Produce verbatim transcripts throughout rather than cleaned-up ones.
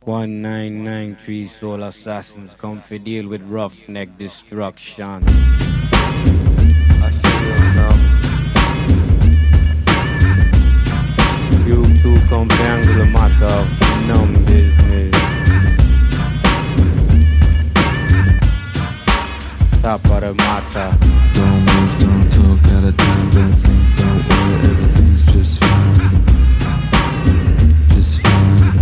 one nine nine three Soul Assassins come for deal with roughneck destruction. I feel numb. You two come to handle the matter of numb business. Top of the matter. Don't move, don't talk, out of time, don't think, don't worry, everything's just fine. Just fine.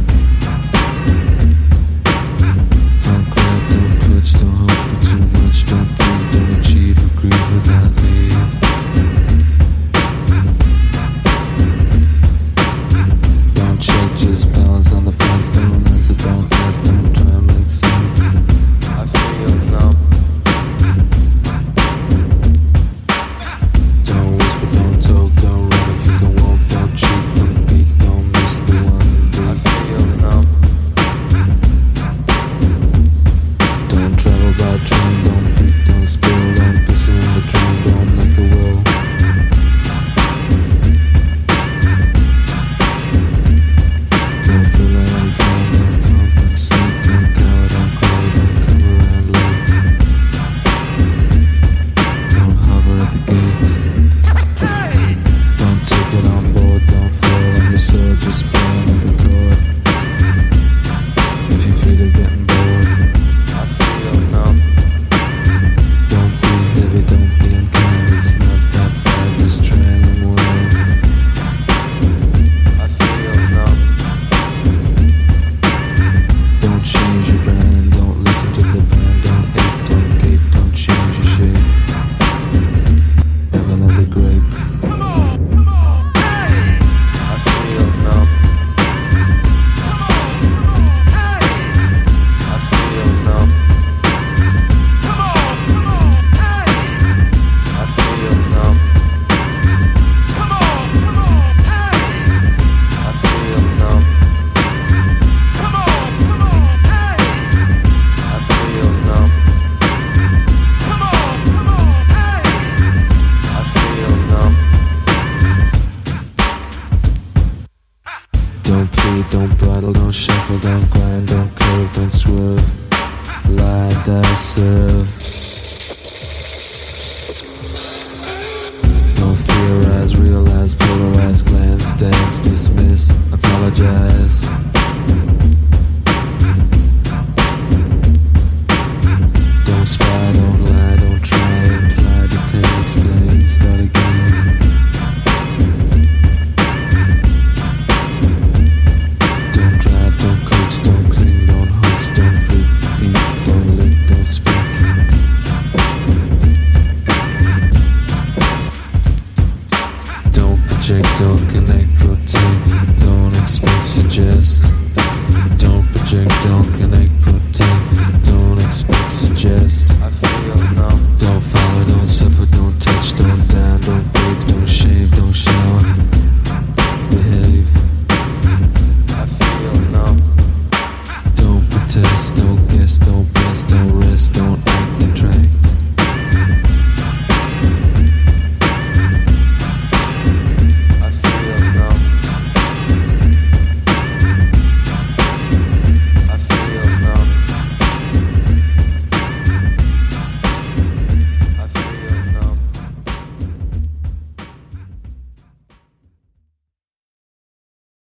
Don't grab, don't clutch, don't hope for too much, don't think, don't achieve or grieve without leave. Don't check, just balance on the fence, don't answer, don't ask, don't try and make sense. I feel numb. Don't whisper, don't talk, don't run if you can walk, don't cheat, don't beat, don't miss the one I beat. feel numb. Don't travel by train, don't beat, don't spill, don't piss in the train, don't make a will. Don't feel like you fall, don't compensate, don't cower, don't crawl, don't come around late. Don't hover at the gate. Don't take it on board, don't fall on your sword, just play another chord. If you feel it getting bored, I feel numb. don't be heavy, don't be unkind, it's not that bad, just try and unwind. I feel numb. Don't change your brand, don't listen to the band, don't hate, don't gape, don't change your shape. Have another grape. I feel numb. I feel numb. I feel numb. I feel numb. I feel numb. I feel numb. Don't plead, don't bridle, don't shackle, don't grind, don't curve, don't swerve. Lie, die, serve. Don't theorize, realize, polarize, glance, dance, dismiss, apologize. Don't spy, don't lie, don't try, imply, detain, explain, start again. Don't drive, don't coax, don't cling, don't hoax, don't freak, beat, don't lick, don't speak. Don't project, don't connect, protect, don't expect, suggest. Don't project, don't connect, protect.